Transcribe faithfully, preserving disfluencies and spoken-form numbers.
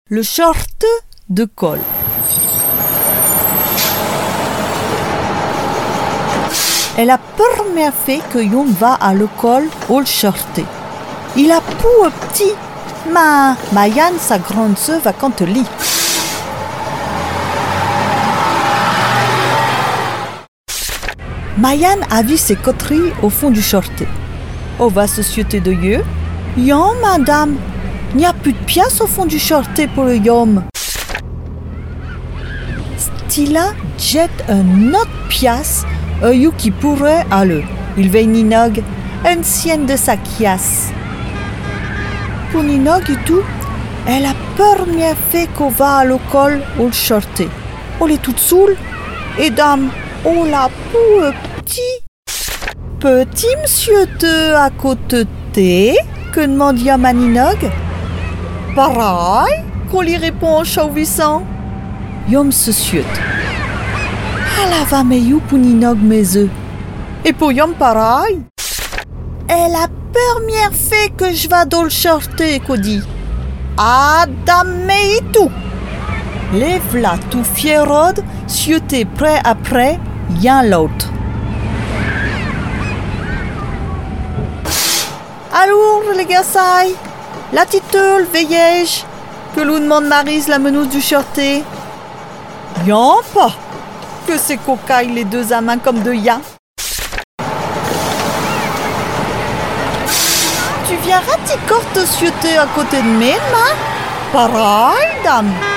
Le short de col. Et la première fois que Yom va à l'école au short. Il a pour petit, mais Mayan, sa grande sœur, va quand lit. Mayan a vu ses coteries au fond du short. On va se suiter de yeux. Yom, madame, il n'y a plus de pièces au fond du short pour le Yom. Stila jette un autre pièce, un you qui pourrait aller. Il veut Ninog, un sienne de sa chiasse. Pour Ninog et tout, est la première fois qu'on va à l'école au short. On est toute saoule, et dame, on l'a pour petit. Petit monsieur te à côté de thé, que demande Yom à Ninog? Pareil, qu'on lui répond en chauvissant. Yom se suite. Ah la va meillou pour Ninog mes œufs. Et pour Yom pareil. Et la première fois que je vais dans le short, qu'on dit. Adam et tout. Les v'là tout fierod, suité près après, y'en l'autre. Alors les garçons, la titeule veillège, que l'on demande Maryse la menouse du shorté. Y'en pas, que c'est cocaille les deux à main comme deux yens. Tu viens raticorte te suiter à côté de mes mains? Pareil, dame.